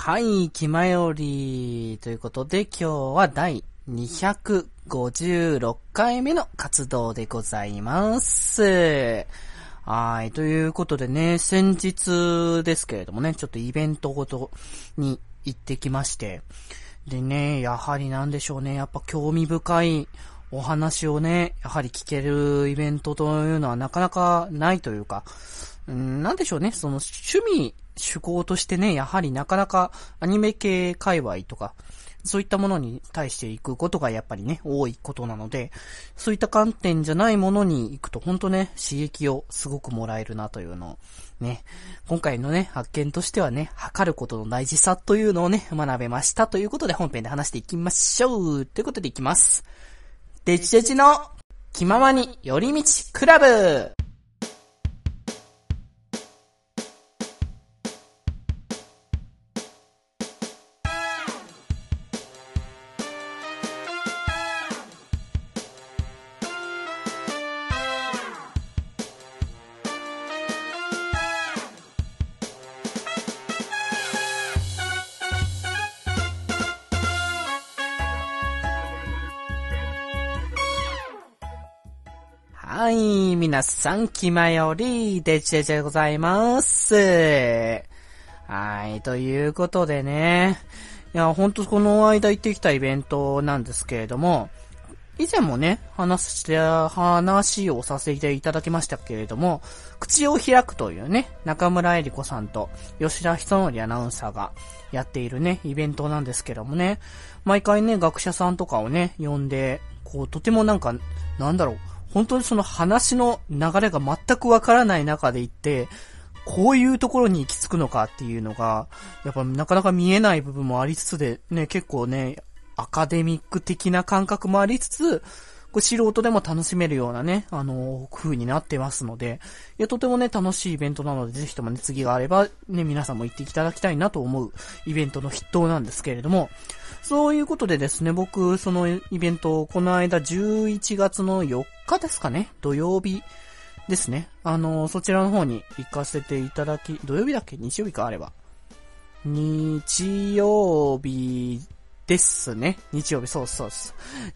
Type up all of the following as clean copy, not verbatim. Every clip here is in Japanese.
はい、気まよりということで今日は第256回目の活動でございます。はい、ということでね、先日ですけれどもね、ちょっとイベントごとに行ってきまして、でね、やはりなんでしょうね、やっぱ興味深いお話をね、やはり聞けるイベントというのはなかなかないというか、なんでしょうね、その趣味、趣向としてね、やはりなかなかアニメ系界隈とか、そういったものに対して行くことがやっぱりね、多いことなので、そういった観点じゃないものに行くと本当ね、刺激をすごくもらえるなというのをね、今回のね、発見としてはね、測ることの大事さというのをね、学べましたということで本編で話していきましょうということでいきます。デジデジの気ままに寄り道クラブ。はい、皆さん、気まより、デジデジでございます。はい、ということでね、いや、ほんとこの間行ってきたイベントなんですけれども、以前もね、話をさせていただきましたけれども、口を開くというね、中村えり子さんと吉田久典アナウンサーがやっているね、イベントなんですけどもね、毎回ね、学者さんとかをね、呼んで、こう、とてもなんだろう、本当にその話の流れが全くわからない中で行って、こういうところに行き着くのかっていうのが、やっぱなかなか見えない部分もありつつで、ね、結構ね、アカデミック的な感覚もありつつ、こう素人でも楽しめるようなね、風になってますので、いや、とてもね、楽しいイベントなので、ぜひともね、次があれば、ね、皆さんも行っていただきたいなと思うイベントの筆頭なんですけれども、そういうことでですね、僕、そのイベント、この間11月の4日ですかね、土曜日ですね。そちらの方に行かせていただき、土曜日だっけ？日曜日かあれば。日曜日ですね。日曜日、そうそうそう。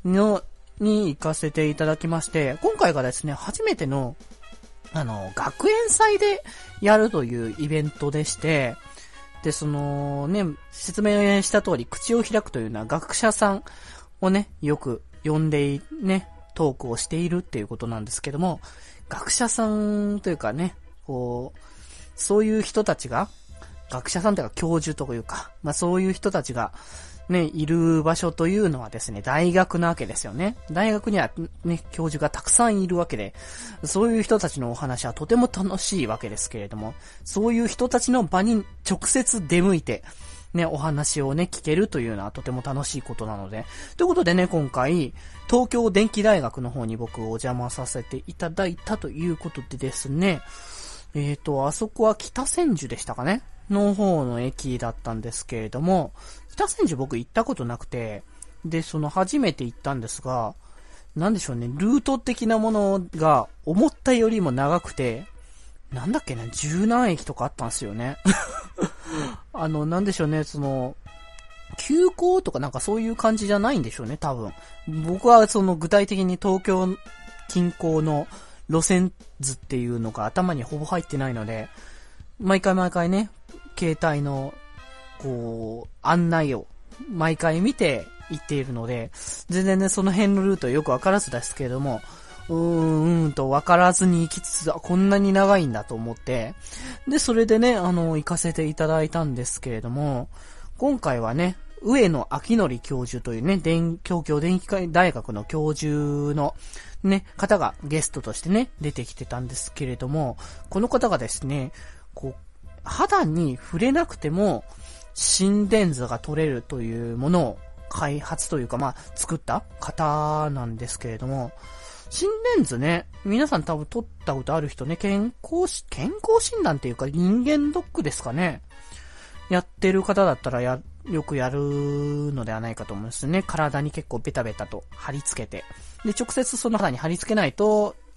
に行かせていただきまして、今回がですね、初めての、学園祭でやるというイベントでして、で、そのね、説明した通り、口を開くというのは学者さんをね、よく呼んでね、トークをしているっていうことなんですけども、学者さんというかね、こう、そういう人たちが、学者さんというか教授というか、まあそういう人たちが、ね、いる場所というのはですね、大学なわけですよね。大学にはね、教授がたくさんいるわけで、そういう人たちのお話はとても楽しいわけですけれども、そういう人たちの場に直接出向いて、ね、お話をね、聞けるというのはとても楽しいことなので。ということでね、今回、東京電機大学の方に僕お邪魔させていただいたということでですね、あそこは北千住でしたかねの方の駅だったんですけれども、北千住僕行ったことなくて、で、その初めて行ったんですが、なんでしょうね、ルート的なものが思ったよりも長くて、なんだっけね、十何駅とかあったんですよね。なんでしょうね、その、急行とかなんかそういう感じじゃないんでしょうね、多分。僕はその具体的に東京近郊の路線図っていうのが頭にほぼ入ってないので、毎回ね、携帯の、こう、案内を毎回見て行っているので、全然ね、その辺のルートよくわからずですけれども、とわからずに行きつつ、こんなに長いんだと思って、で、それでね、行かせていただいたんですけれども、今回はね、上野明則教授というね、東京電機大学の教授のね、方がゲストとしてね、出てきてたんですけれども、この方がですね、こう、肌に触れなくても心電図が取れるというものを開発というか、まあ、作った方なんですけれども、心電図ね、皆さん多分取ったことある人ね、健康診断っていうか人間ドックですかね。やってる方だったらよくやるのではないかと思うんですね。体に結構ベタベタと貼り付けて。で、直接その肌に貼り付けないと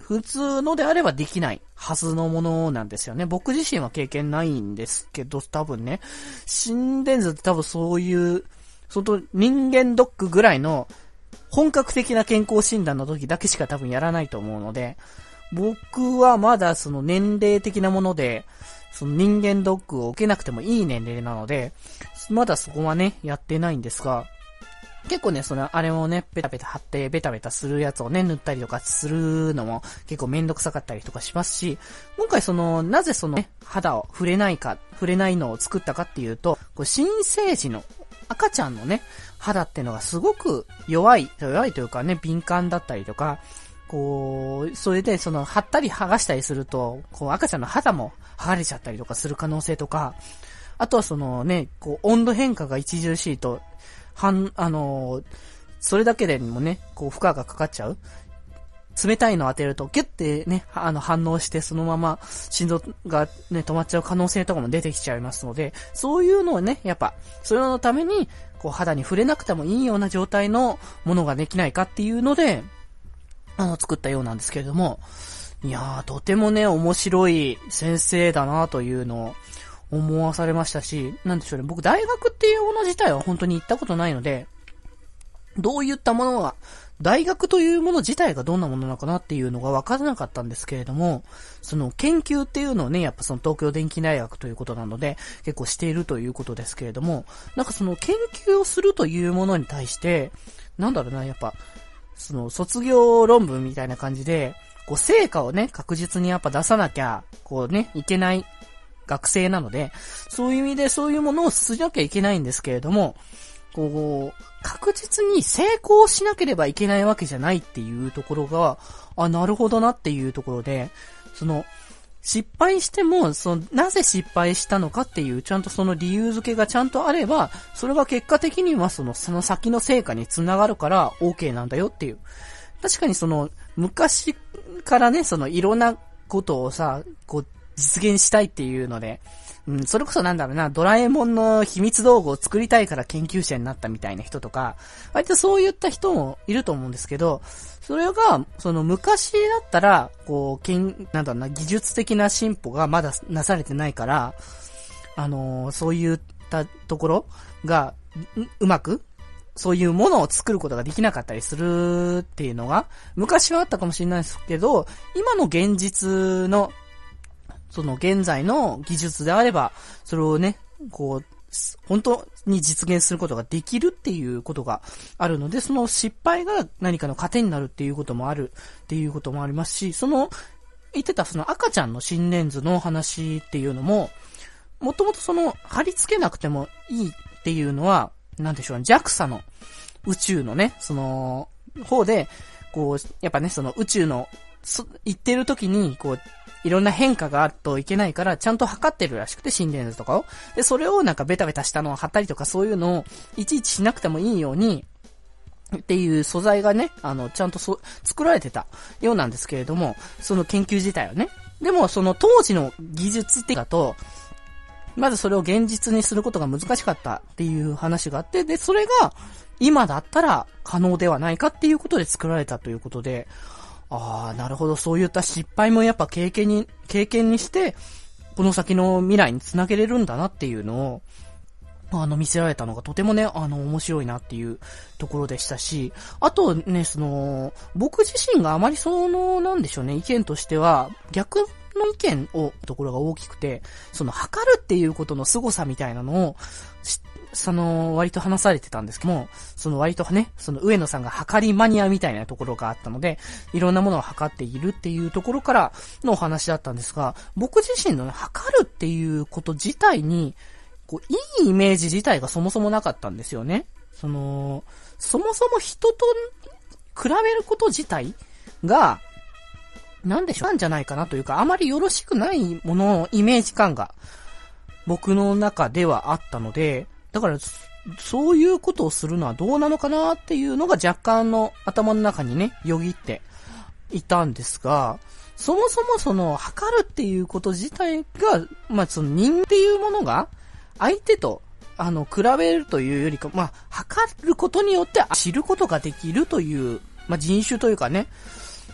普通のであればできないはずのものなんですよね。僕自身は経験ないんですけど、多分ね、心電図って多分そういう、人間ドックぐらいの本格的な健康診断の時だけしか多分やらないと思うので、僕はまだその年齢的なもので、その人間ドックを受けなくてもいい年齢なので、まだそこはね、やってないんですが、結構ね、あれをね、ベタベタ貼って、ベタベタするやつをね、塗ったりとかするのも結構めんどくさかったりとかしますし、今回なぜね、肌を触れないのを作ったかっていうと、新生児の赤ちゃんのね、肌っていうのがすごく弱いというかね、敏感だったりとか、それで貼ったり剥がしたりすると、赤ちゃんの肌も剥がれちゃったりとかする可能性とか、あとは温度変化が著しいと、それだけでもね、負荷がかかっちゃう。冷たいのを当てると、ギュッてね、反応してそのまま心臓がね、止まっちゃう可能性とかも出てきちゃいますので、そういうのをね、やっぱ、それのために、肌に触れなくてもいいような状態のものができないかっていうので、作ったようなんですけれども、いやー、とてもね、面白い先生だなというのを思わされましたし、なんでしょうね、僕大学っていうもの自体は本当に行ったことないので、どういったものが、大学というもの自体がどんなものなのかなっていうのが分からなかったんですけれども、研究っていうのをね、やっぱ東京電機大学ということなので、結構しているということですけれども、なんか研究をするというものに対して、なんだろうな、やっぱ、卒業論文みたいな感じで、成果をね、確実にやっぱ出さなきゃ、いけない学生なので、そういう意味でそういうものをしなきゃいけないんですけれども、確実に成功しなければいけないわけじゃないっていうところが、なるほどなっていうところで、失敗しても、なぜ失敗したのかっていう、ちゃんと理由付けがちゃんとあれば、それが結果的にはその先の成果につながるから、OK なんだよっていう。確かに昔からね、いろんなことをさ、実現したいっていうので、それこそなんだろうな、ドラえもんの秘密道具を作りたいから研究者になったみたいな人とか、割とそういった人もいると思うんですけど、それが、昔だったら、なんだろうな、技術的な進歩がまだなされてないから、そういったところが、うまく、そういうものを作ることができなかったりするっていうのが、昔はあったかもしれないですけど、今の現実の、現在の技術であれば、それをね、本当に実現することができるっていうことがあるので、その失敗が何かの糧になるっていうこともあるっていうこともありますし、言ってた赤ちゃんの心電図の話っていうのも、もともと貼り付けなくてもいいっていうのは、なんでしょうね、JAXA の宇宙のね、方で、やっぱね、宇宙の、行ってる時に、いろんな変化があるといけないから、ちゃんと測ってるらしくて、心電図とかを。で、それをなんかベタベタしたのを貼ったりとか、そういうのをいちいちしなくてもいいように、っていう素材がね、ちゃんと作られてたようなんですけれども、その研究自体はね。でも、当時の技術的だと、まずそれを現実にすることが難しかったっていう話があって、で、それが、今だったら可能ではないかっていうことで作られたということで、なるほど、そういった失敗もやっぱ経験にして、この先の未来につなげれるんだなっていうのを、見せられたのがとてもね、面白いなっていうところでしたし、あとね、僕自身があまりなんでしょうね、意見としては、逆の意見ところが大きくて、測るっていうことの凄さみたいなのを、割と話されてたんですけども、割とね、上野さんが測りマニアみたいなところがあったので、いろんなものを測っているっていうところからのお話だったんですが、僕自身のね、測るっていうこと自体に、いいイメージ自体がそもそもなかったんですよね。そもそも人と比べること自体が、なんでしょう、なんじゃないかなというか、あまりよろしくないもののイメージ感が、僕の中ではあったので、だから、そういうことをするのはどうなのかなっていうのが若干の頭の中にね、よぎっていたんですが、そもそも測るっていうこと自体が、人っていうものが、相手と、比べるというよりか、測ることによって知ることができるという、人種というかね、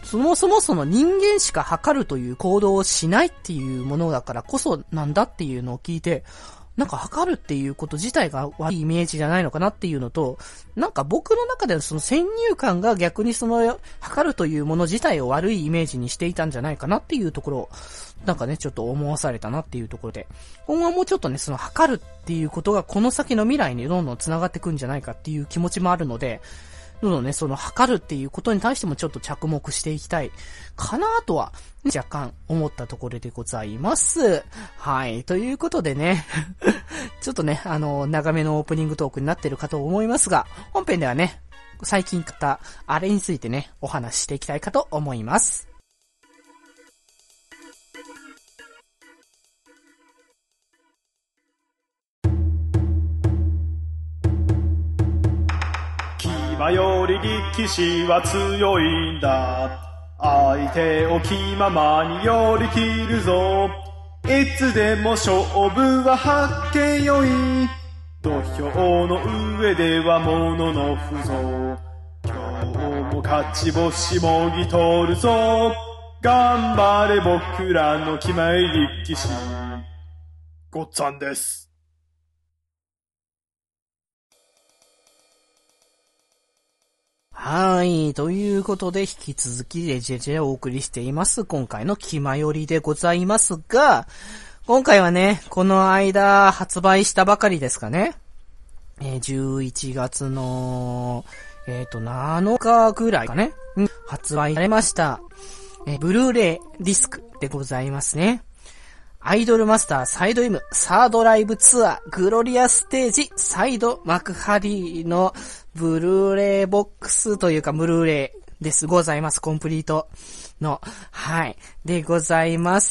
そもそもその人間しか測るという行動をしないっていうものだからこそなんだっていうのを聞いて、なんか測るっていうこと自体が悪いイメージじゃないのかなっていうのと、なんか僕の中でのその先入観が逆にその測るというもの自体を悪いイメージにしていたんじゃないかなっていうところを、なんかね、ちょっと思わされたなっていうところで、今後はもうちょっとね、その測るっていうことがこの先の未来にどんどん繋がってくんじゃないかっていう気持ちもあるので、どんどんね、その測るっていうことに対してもちょっと着目していきたいかなとは若干思ったところでございます。はい。ということでね、ちょっとね、長めのオープニングトークになってるかと思いますが、本編ではね、最近買ったあれについてね、お話ししていきたいかと思います。 今より力士は強いんだ。相手を気ままに寄り切るぞ。いつでも勝負ははっけよい。土俵の上ではもののふぞ。今日も勝ち星もぎ取るぞ。頑張れ僕らの決まり力士。ごっつぁんです。 はい。ということで、引き続きレジェジェをお送りしています。今回の気まよりでございますが、今回はね、この間発売したばかりですかね。11月の、7日ぐらいかね。発売されました。ブルーレイディスクでございますね。アイドルマスターサイド M サードライブツアーグロリアステージサイド幕張のブルーレイボックスというかブルーレイですございます。コンプリートの。はい。でございます。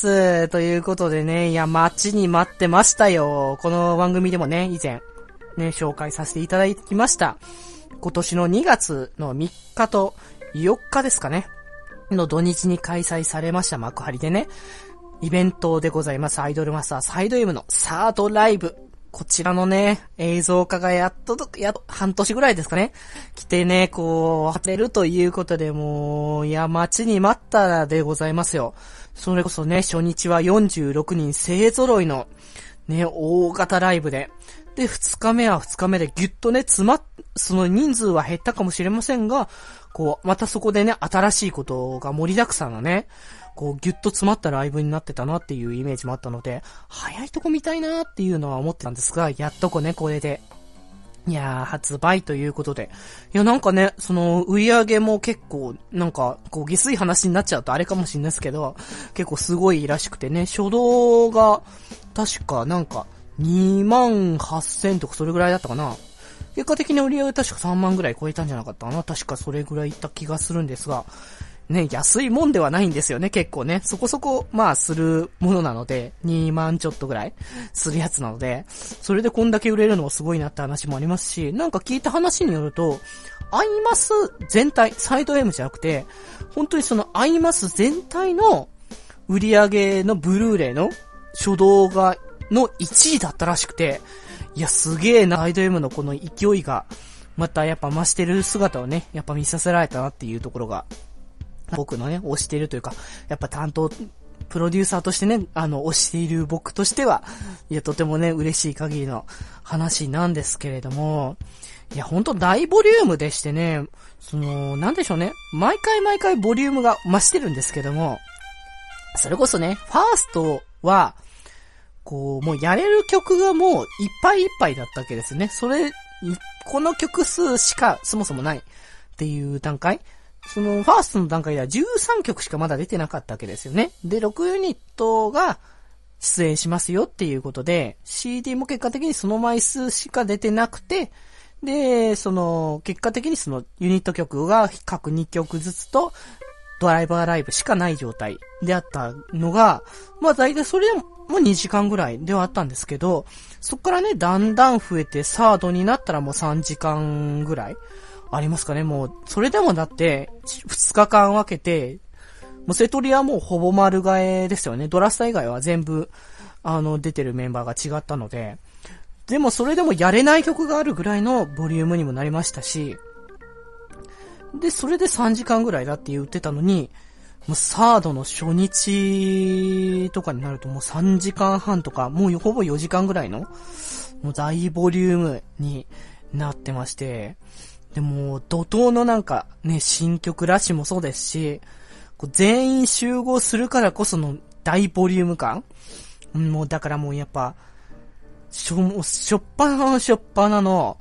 ということでね、いや、待ちに待ってましたよ。この番組でもね、以前、ね、紹介させていただきました。今年の2月の3日と4日ですかね。の土日に開催されました幕張でね。イベントでございます。アイドルマスターサイド M のサードライブ。こちらのね、映像化がやっと半年ぐらいですかね。来てね、こう、当てるということでもう、いや、待ちに待ったでございますよ。それこそね、初日は46人勢揃いの、ね、大型ライブで。で、2日目は2日目でギュッとね、その人数は減ったかもしれませんが、こう、またそこでね、新しいことが盛りだくさんのね、こうギュッと詰まったライブになってたなっていうイメージもあったので、早いとこ見たいなっていうのは思ってたんですが、やっとこれで。いやー、発売ということで。いや、なんかね、その、売り上げも結構、なんか、こう、下水話になっちゃうとあれかもしれないですけど、結構すごいらしくてね、初動が、確かなんか、28,000とかそれぐらいだったかな。結果的に売り上げ確か3万ぐらい超えたんじゃなかったかな。確かそれぐらいいった気がするんですが、ね、安いもんではないんですよね、結構ね。そこそこ、まあ、するものなので、2万ちょっとぐらいするやつなので、それでこんだけ売れるのもすごいなって話もありますし、なんか聞いた話によると、アイマス全体、サイド M じゃなくて、本当にそのアイマス全体の売り上げのブルーレイの初動画の1位だったらしくて、いや、すげえな、サイド M のこの勢いが、またやっぱ増してる姿をね、やっぱ見させられたなっていうところが、僕のね、推しているというか、やっぱプロデューサーとしてね、推している僕としては、いや、とてもね、嬉しい限りの話なんですけれども、いや、ほんと大ボリュームでしてね、なんでしょうね、毎回ボリュームが増してるんですけども、それこそね、ファーストは、こう、もうやれる曲がもういっぱいいっぱいだったわけですね。この曲数しかそもそもないっていう段階。そのファーストの段階では13曲しかまだ出てなかったわけですよね。で、6ユニットが出演しますよっていうことで、CD も結果的にその枚数しか出てなくて、で、結果的にそのユニット曲が各2曲ずつと、ドライバーライブしかない状態であったのが、まあ大体それでも2時間ぐらいではあったんですけど、そっからね、だんだん増えてサードになったらもう3時間ぐらいありますかね。もう、それでもだって、2日間分けて、もうセトリはもうほぼ丸替えですよね。ドラスタ以外は全部、出てるメンバーが違ったので、でもそれでもやれない曲があるぐらいのボリュームにもなりましたし、 で、それで3時間ぐらいだって言ってたのに、もうサードの初日とかになるともう3時間半とか、もうほぼ4時間ぐらいの、もう大ボリュームになってまして、でも、怒涛のなんかね、新曲ラッシュもそうですし、こう全員集合するからこその大ボリューム感、もうだからもうやっぱ、しょっぱなの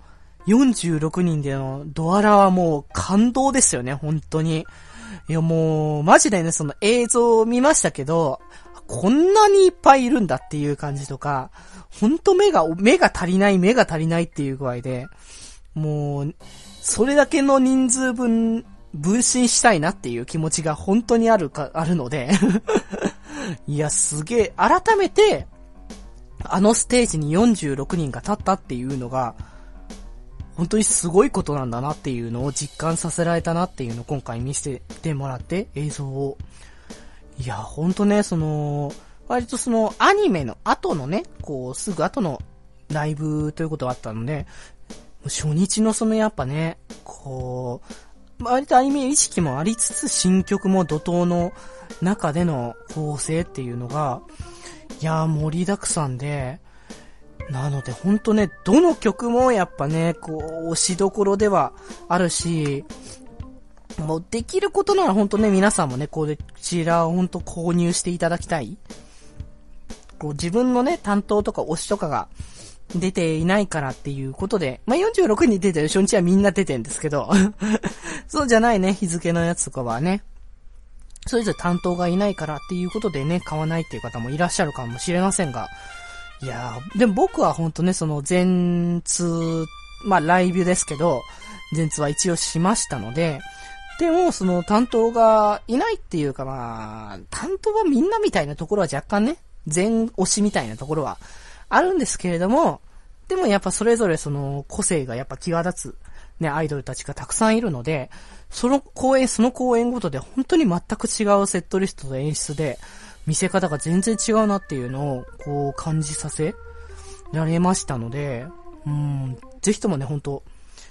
46人でのドアラはもう感動ですよね、本当に。いやもう、マジでね、その映像を見ましたけど、こんなにいっぱいいるんだっていう感じとか、ほんと目が足りないっていう具合で、もう、それだけの人数分、分身したいなっていう気持ちが本当にあるので、いや、すげえ、改めて、あのステージに46人が立ったっていうのが、本当にすごいことなんだなっていうのを実感させられたなっていうのを今回見せてもらって映像を。いや、ほんとね、割とアニメの後のね、こう、すぐ後のライブということがあったので、初日のやっぱね、こう、割とアニメ意識もありつつ新曲も怒涛の中での構成っていうのが、いや、盛りだくさんで、なのでほんとね、どの曲もやっぱね、こう、推しどころではあるし、もうできることならほんとね、皆さんもね、こちらをほんと購入していただきたい。こう、自分のね、担当とか推しとかが出ていないからっていうことで、46人出てる初日はみんな出てるんですけど、そうじゃないね、日付のやつとかはね、それぞれ担当がいないからっていうことでね、買わないっていう方もいらっしゃるかもしれませんが、いやー、でも僕はほんとね、全通、ライブですけど、全通は一応しましたので、でも担当がいないっていうか担当はみんなみたいなところは若干ね、全推しみたいなところはあるんですけれども、でもやっぱそれぞれ個性がやっぱ際立つ、ね、アイドルたちがたくさんいるので、その公演ごとで本当に全く違うセットリストと演出で、見せ方が全然違うなっていうのをこう感じさせられましたので、ぜひともね、本当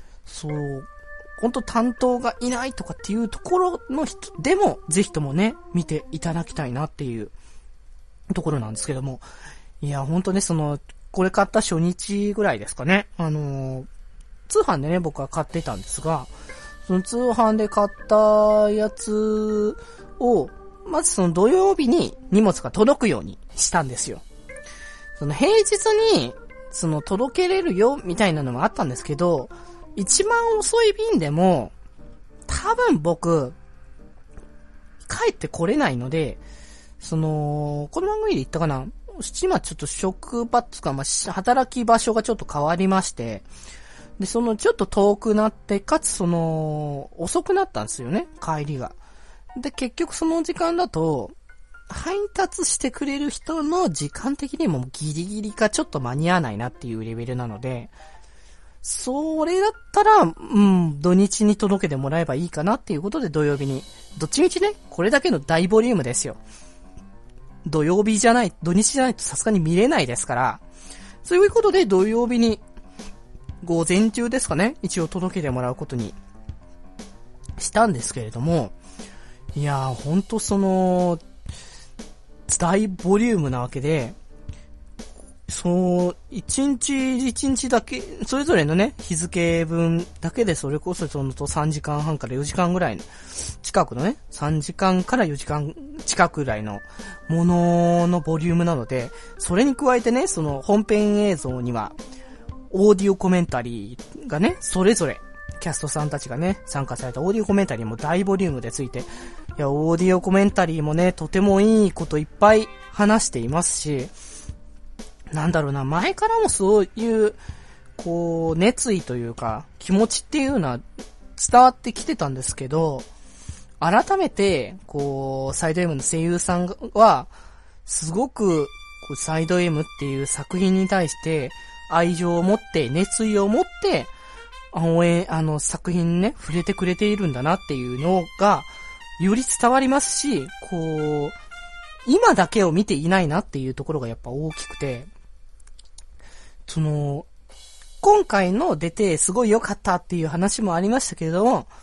担当がいないとかっていうところの人でもぜひともね、見ていただきたいなっていうところなんですけども、いや本当ね、これ買った初日ぐらいですかね、通販でね、僕は買ってたんですが、その通販で買ったやつをまず土曜日に荷物が届くようにしたんですよ。平日に、届けれるよ、みたいなのもあったんですけど、一番遅い便でも、多分僕、帰ってこれないので、この番組で言ったかな、今ちょっと職場とか、働き場所がちょっと変わりまして、で、ちょっと遠くなって、かつ遅くなったんですよね、帰りが。で、結局その時間だと、配達してくれる人の時間的にもギリギリかちょっと間に合わないなっていうレベルなので、それだったら、土日に届けてもらえばいいかなっていうことで土曜日に、どっちみちね、これだけの大ボリュームですよ。土日じゃないとさすがに見れないですから、そういうことで土曜日に、午前中ですかね、一応届けてもらうことにしたんですけれども、いやー、ほんと大ボリュームなわけで、一日だけ、それぞれのね、日付分だけでそれこそ3時間半から4時間ぐらいの、近くのね、3時間から4時間近くぐらいのもののボリュームなので、それに加えてね、本編映像には、オーディオコメンタリーがね、それぞれ、キャストさんたちがね、参加されたオーディオコメンタリーも大ボリュームでついて、いや、オーディオコメンタリーもね、とてもいいこといっぱい話していますし、前からもそういう、熱意というか、気持ちっていうのは伝わってきてたんですけど、改めて、サイド M の声優さんは、すごく、サイド M っていう作品に対して、愛情を持って、熱意を持って、作品にね、触れてくれているんだなっていうのが、より伝わりますし、今だけを見ていないなっていうところがやっぱ大きくて、今回の出てすごい良かったっていう話もありましたけれども、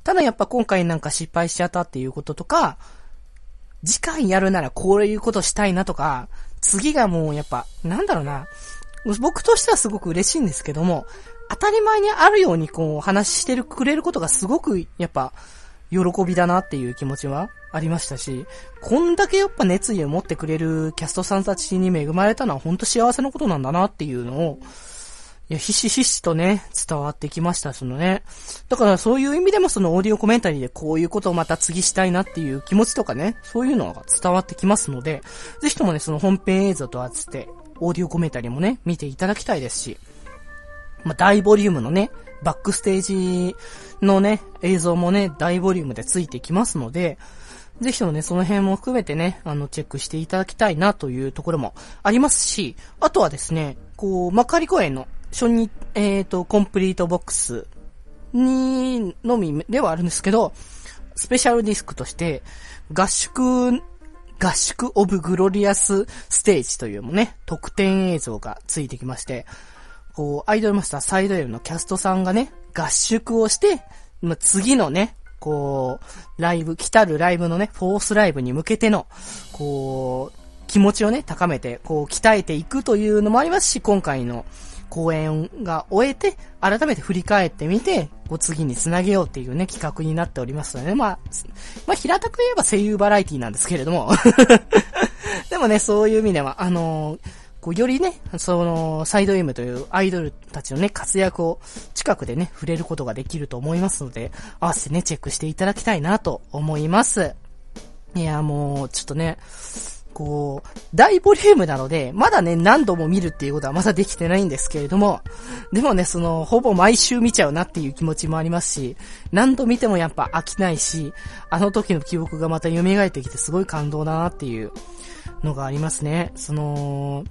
ただやっぱ今回なんか失敗しちゃったっていうこととか、次回やるならこういうことしたいなとか、次がもうやっぱ、なんだろうな、僕としてはすごく嬉しいんですけども、当たり前にあるようにこう話してくれることがすごくやっぱ喜びだなっていう気持ちはありましたし、こんだけやっぱ熱意を持ってくれるキャストさんたちに恵まれたのは本当幸せなことなんだなっていうのを、いや、ひしひしとね、伝わってきました、そのね。だからそういう意味でもそのオーディオコメンタリーでこういうことをまた次したいなっていう気持ちとかね、そういうのが伝わってきますので、ぜひともね、その本編映像と合わせて、オーディオコメンタリーもね、見ていただきたいですし、大ボリュームのね、バックステージのね、映像もね、大ボリュームでついてきますので、ぜひともね、その辺も含めてね、チェックしていただきたいなというところもありますし、あとはですね、幕張公園の初日、コンプリートボックスにのみではあるんですけど、スペシャルディスクとして、合宿オブグロリアスステージというもね、特典映像がついてきまして、アイドルマスターサイド L のキャストさんがね、合宿をして、次のね、来るライブのね、フォースライブに向けての、気持ちをね、高めて、鍛えていくというのもありますし、今回の公演が終えて、改めて振り返ってみて、次につなげようっていうね、企画になっておりますので、平たく言えば声優バラエティなんですけれども。でもね、そういう意味では、よりね、サイド M というアイドルたちのね、活躍を近くでね、触れることができると思いますので、合わせてね、チェックしていただきたいなと思います。いや、もう、ちょっとね、大ボリュームなので、まだね、何度も見るっていうことはまだできてないんですけれども、でもね、ほぼ毎週見ちゃうなっていう気持ちもありますし、何度見てもやっぱ飽きないし、あの時の記憶がまた蘇ってきてすごい感動だなっていうのがありますね。冒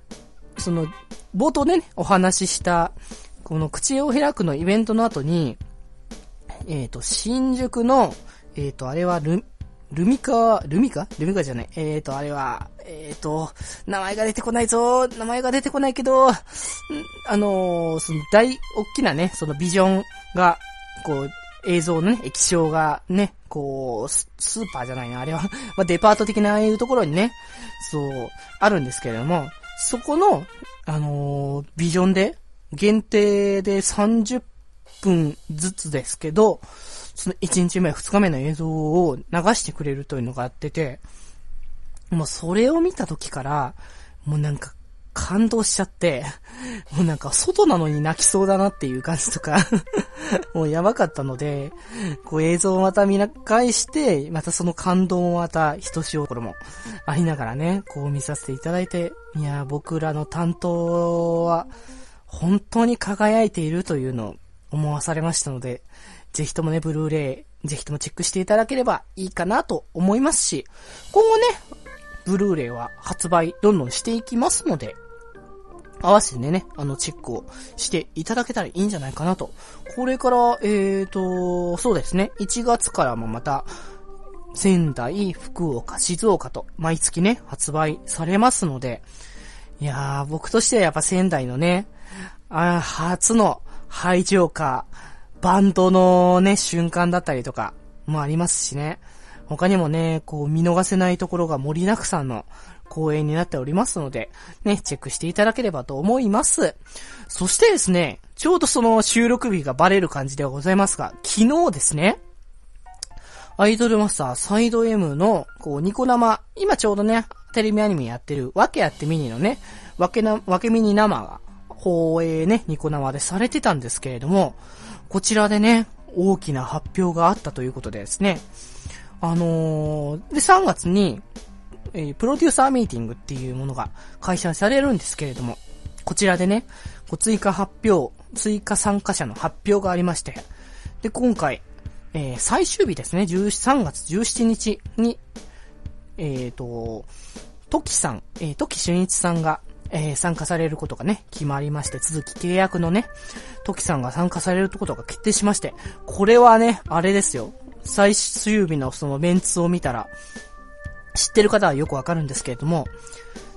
頭でね、お話しした、この口を開くのイベントの後に、新宿の、あれはルミカじゃない。あれは、名前が出てこないぞ。名前が出てこないけど、大きなね、ビジョンが、映像のね、液晶がね、スーパーじゃないな、あれは。デパート的なああいうところにね、あるんですけれども、そこの、ビジョンで、限定で30分ずつですけど、その1日目、2日目の映像を流してくれるというのがあってて、もうそれを見た時から、もうなんか感動しちゃって、もうなんか外なのに泣きそうだなっていう感じとか、もうやばかったので、映像をまた見返して、またその感動をまたひとしおころもありながらね、見させていただいて、いや、僕らの担当は本当に輝いているというのを思わされましたので、ぜひともね、ブルーレイ、ぜひともチェックしていただければいいかなと思いますし、今後ね、ブルーレイは発売どんどんしていきますので、合わせてね、チェックをしていただけたらいいんじゃないかなと。これから、そうですね、1月からもまた、仙台、福岡、静岡と、毎月ね、発売されますので、いやー、僕としてはやっぱ仙台のね、初のハイジョーカー、バンドのね、瞬間だったりとかもありますしね。他にもね、見逃せないところが盛りだくさんの公演になっておりますので、ね、チェックしていただければと思います。そしてですね、ちょうどその収録日がバレる感じではございますが、昨日ですね、アイドルマスターサイド M の、ニコ生、今ちょうどね、テレビアニメやってる、わけあってミニのね、わけミニ生が、放映ね、ニコ生でされてたんですけれども、こちらでね、大きな発表があったということでですね、で、3月に、プロデューサーミーティングっていうものが開催されるんですけれども、こちらでね、追加参加者の発表がありまして、で、今回、最終日ですね、3月17日に、トキ俊一さんが、参加されることがね、決まりまして、続き契約のね、トキさんが参加されることが決定しまして、これはね、あれですよ。最終日のそのメンツを見たら、知ってる方はよくわかるんですけれども、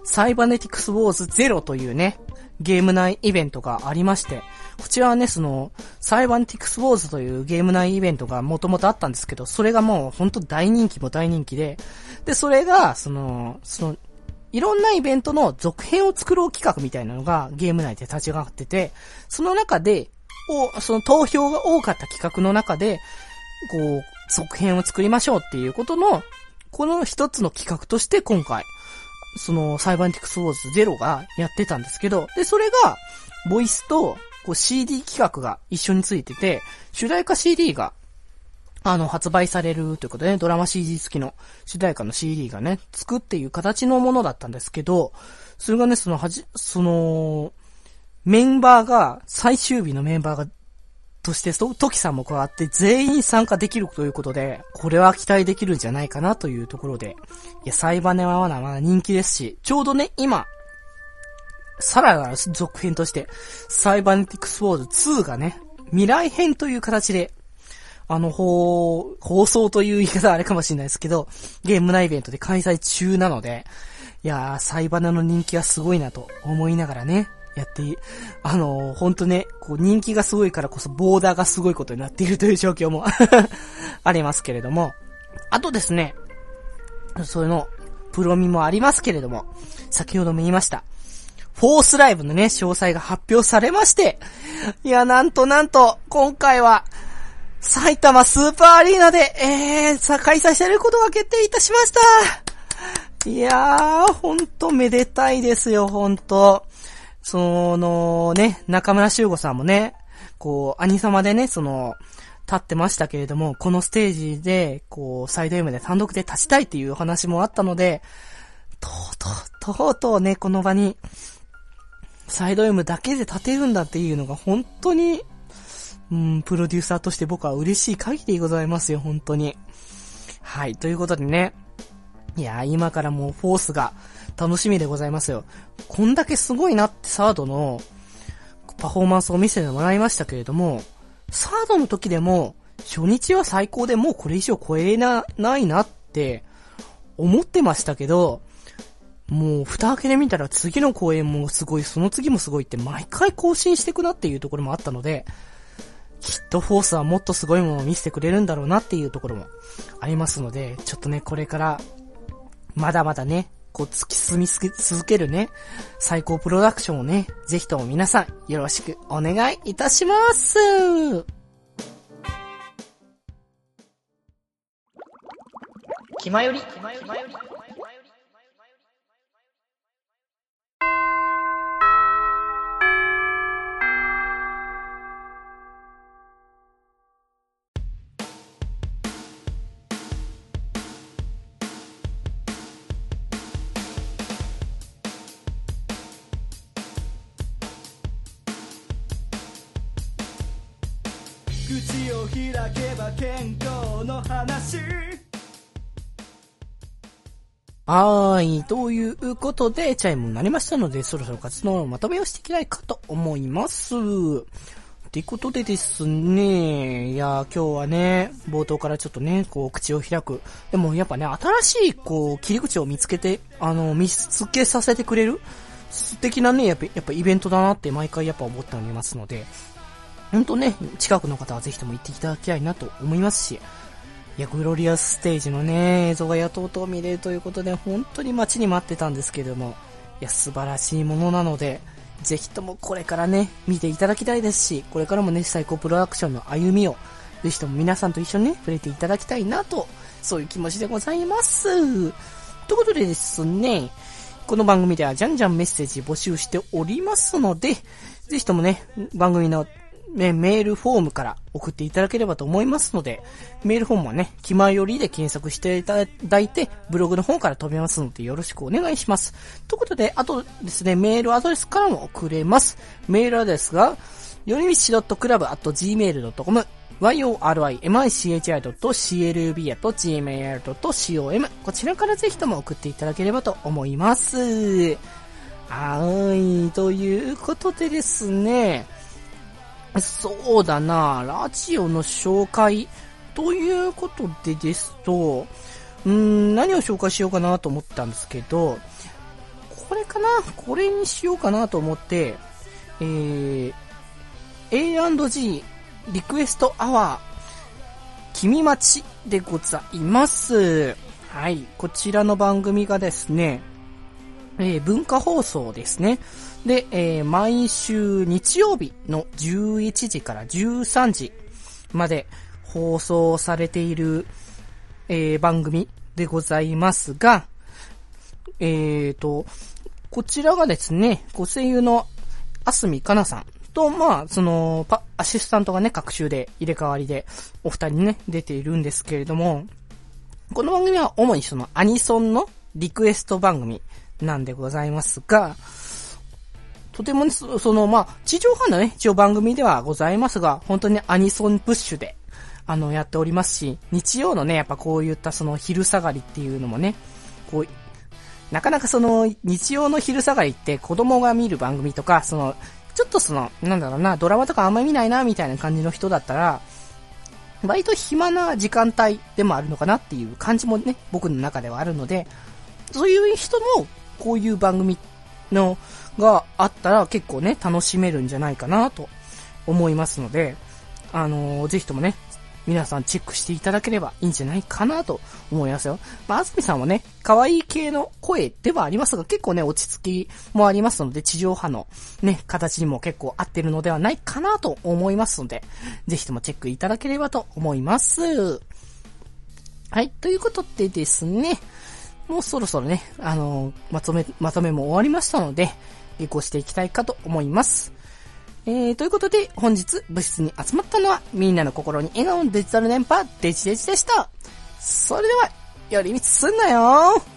サイバネティクスウォーズ0というね、ゲーム内イベントがありまして、こちらはね、サイバネティクスウォーズというゲーム内イベントがもともとあったんですけど、それがもうほんと大人気で、で、それが、いろんなイベントの続編を作ろう企画みたいなのがゲーム内で立ち上がってて、その中で、その投票が多かった企画の中で、続編を作りましょうっていうことの、この一つの企画として今回、サイバネティクスウォーズ0がやってたんですけど、で、それが、ボイスと、CD 企画が一緒についてて、主題歌 CD が、発売されるということでね、ドラマ CD 付きの主題歌の CD がね、つくっていう形のものだったんですけど、それがね、メンバーが、最終日のメンバーが、として、トキさんも加わって全員参加できるということで、これは期待できるんじゃないかなというところで、いや、サイバネはまだ人気ですし、ちょうどね、今、さらなる続編として、サイバネティクスウォーズ2がね、未来編という形で、放送という言い方はあれかもしれないですけど、ゲーム内イベントで開催中なので、いやー、サイバネの人気はすごいなと思いながらね、やって、ほんとね、人気がすごいからこそボーダーがすごいことになっているという状況もありますけれども、あとですね、プロミもありますけれども、先ほども言いました、フォースライブのね、詳細が発表されまして、いや、なんと、今回は、埼玉スーパーアリーナで、開催されることが決定いたしました。いやー、ほんとめでたいですよ、ほんと。中村修吾さんもね、兄様でね、立ってましたけれども、このステージで、サイド M で単独で立ちたいっていう話もあったので、とうとうね、この場に、サイド M だけで立てるんだっていうのが本当に、プロデューサーとして僕は嬉しい限りでございますよ、本当に。はい、ということでね、いやー、今からもうフォースが楽しみでございますよ。こんだけすごいなってサードのパフォーマンスを見せてもらいましたけれども、サードの時でも初日は最高でもうこれ以上超えないなって思ってましたけど、もう蓋開けで見たら次の公演もすごい、その次もすごいって毎回更新していくなっていうところもあったので、きっとフォースはもっとすごいものを見せてくれるんだろうなっていうところもありますので、ちょっとね、これからまだまだね、突き進み続けるね、最高プロダクションをね、ぜひとも皆さんよろしくお願いいたします。気まより。 口を開けば健康の話。 ということで、チャイムになりましたので、そろそろ活動のまとめをしていきたいかと思います。ってことでですね、いや、今日はね、冒頭からちょっとね、口を開く。でもやっぱね、新しい、切り口を見つけさせてくれる、素敵なね、やっぱイベントだなって毎回やっぱ思っておりますので、ほんとね、近くの方はぜひとも行っていただきたいなと思いますし、いや、グロリアスステージのね、映像がやっとう見れるということで、本当に待ちに待ってたんですけれども、いや、素晴らしいものなので、ぜひともこれからね、見ていただきたいですし、これからもね、最高プロダクションの歩みを、ぜひとも皆さんと一緒にね、触れていただきたいなと、そういう気持ちでございます。ということでですね、この番組ではじゃんじゃんメッセージ募集しておりますので、ぜひともね、番組のメールフォームから送っていただければと思いますので、メールフォームはね、気まよりで検索していただいて、ブログの方から飛べますのでよろしくお願いします。ということで、あとですね、メールアドレスからも送れます。メールアドレスが、よりみち .club@gmail.com、yorimichi.clb@gmail.com、こちらからぜひとも送っていただければと思います。ということでですね、そうだな、ラジオの紹介ということでですと、何を紹介しようかなと思ったんですけど、 これかな、これにしようかなと思って、A&G リクエストアワー君待ちでございます。はい、こちらの番組がですね、文化放送ですね。で、毎週日曜日の11時から13時まで放送されている、番組でございますが、こちらがですね、ご声優のあすみかなさんと、アシスタントがね、各週で入れ替わりでお二人ね、出ているんですけれども、この番組は主にそのアニソンのリクエスト番組なんでございますが、とてもね、地上波のね、一応番組ではございますが、本当にアニソンプッシュで、やっておりますし、日曜のね、やっぱこういったその昼下がりっていうのもね、こう、なかなかその、日曜の昼下がりって子供が見る番組とか、ちょっとドラマとかあんまり見ないな、みたいな感じの人だったら、割と暇な時間帯でもあるのかなっていう感じもね、僕の中ではあるので、そういう人も、こういう番組があったら結構ね、楽しめるんじゃないかなと思いますので、ぜひともね、皆さんチェックしていただければいいんじゃないかなと思いますよ。あずみさんはね、可愛い系の声ではありますが、結構ね、落ち着きもありますので、地上波のね、形にも結構合ってるのではないかなと思いますので、ぜひともチェックいただければと思います。はい、ということでですね、もうそろそろね、まとめも終わりましたので、移行していきたいかと思います。ということで、本日部室に集まったのは、みんなの心に笑顔のデジタル電波、デジデジでした。それでは、寄り道すんなよー。